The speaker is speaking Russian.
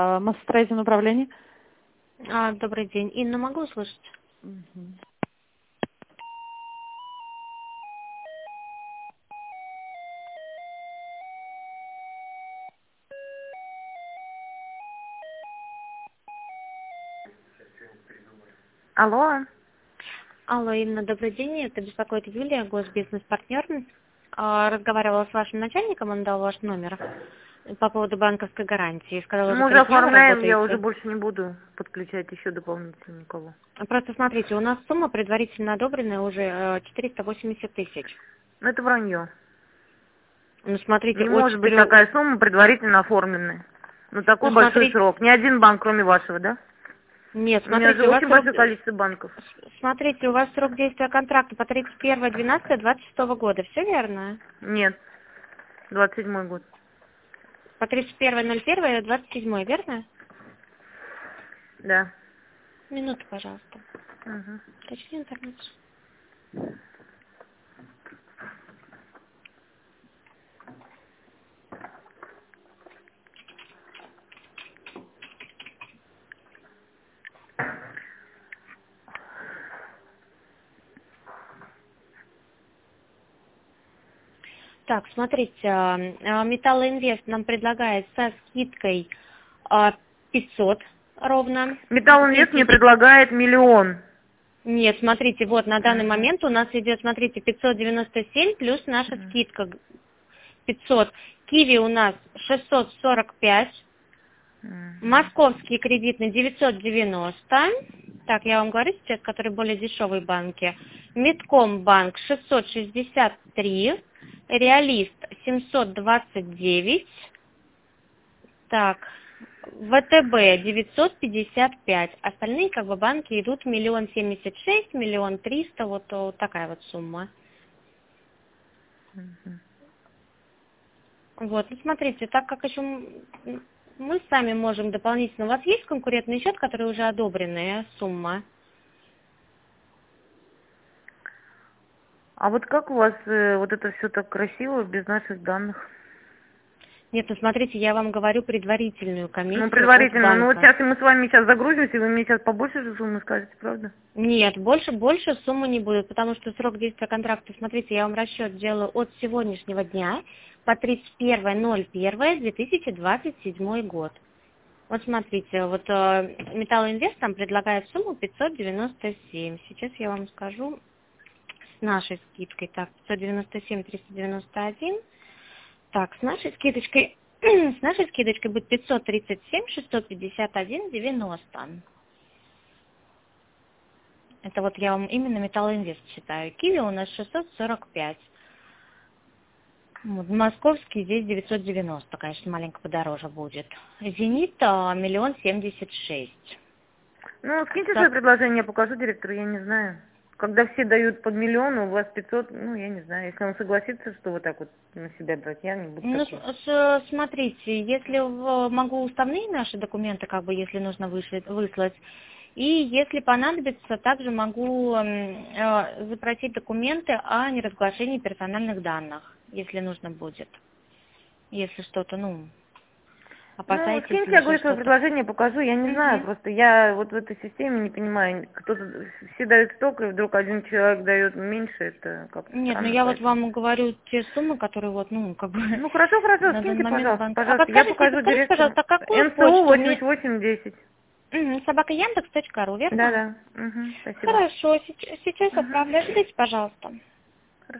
Мастер управление. Добрый день. Инна, могу услышать? Мгм. Алло. Алло, Инна, добрый день. Это беспокоит Юлия, госбизнес-партнер. Разговаривала с вашим начальником, он дал ваш номер по поводу банковской гарантии. Сказала, Мы вы уже 3 дня вы оформляем, я уже работаете. больше не буду подключать еще дополнительно никого. Просто смотрите, у нас сумма предварительно одобренная уже 480 тысяч. Ну, это вранье. Ну, смотрите, Не от может быть 4... такая сумма предварительно оформленная. Ну, такой Ну, большой смотрите, срок. Ни один банк, кроме вашего, да? нет, У меня же смотрите, у вас очень срок... большое количество банков. Смотрите, у вас срок действия контракта по 31.12.26 года, все верно? Нет, 27-й год. По 31.01.27, верно? Да. Минуту, пожалуйста. Угу. Уточни информацию. Так, смотрите, Металлоинвест нам предлагает со скидкой 500 ровно. Металлинвест мне предлагает 1 миллион. Нет, смотрите, вот на данный Угу. момент у нас идет, смотрите, 597 плюс наша скидка 500. Киви у нас 645. Московский кредитный 990. Так, я вам говорю сейчас, которые более дешевые банки. Мидкомбанк 663. Реалист 729. Так, ВТБ 955. Остальные как бы банки идут 1 076 000, 1 300 000, вот такая вот сумма. Вот, ну смотрите, так как еще мы сами можем дополнительно, у вас есть конкурентный счет, который уже одобренная сумма? А вот как у вас вот это все так красиво, без наших данных? Нет, ну смотрите, я вам говорю предварительную комиссию Ну, от предварительно. Ну, вот банка. сейчас мы с вами сейчас загрузимся, и вы мне сейчас побольше же суммы скажете, правда? Нет, больше суммы не будет, потому что срок действия контракта, смотрите, я вам расчет делаю от сегодняшнего дня по 31.01.2027 год. Вот смотрите, вот Металлоинвест там предлагает сумму 597. Сейчас я вам скажу с нашей скидкой. Так, 597 391. Так, с нашей скидочкой будет 537 651 90. Это вот я вам именно Металлоинвест считаю. Киви у нас 645. Вот, московский здесь 990, конечно, маленько подороже будет. Зенит 1 076 000. Ну, скиньте свое Так, предложение, я покажу директору, я не знаю. Когда все дают под миллион, у вас 500, ну, я не знаю. Если он согласится, что вот так вот на себя брать, я не буду ну, такой. смотрите, если могу уставные наши документы, как бы, если нужно выслать, и если понадобится, также могу запросить документы о неразглашении персональных данных, если нужно будет. Если что-то, Ну, опасаетесь скиньте, или я еще говорю, свое что-то. предложение, покажу, я не знаю, Мгм. просто я вот в этой системе не понимаю, кто-то, все дают столько, и вдруг один человек дает меньше, это как-то Нет, ну странно, я вот поэтому. вам говорю те суммы, которые вот, как бы Ну, хорошо, на данный скиньте, момент пожалуйста, банк. А пожалуйста, я покажу подскажите, директору. пожалуйста, какую НСУ почту мне? 8810. Собака Яндекс.ру, верно? Да-да, угу, спасибо. Хорошо, сейчас Угу. отправляю. Ждите, пожалуйста.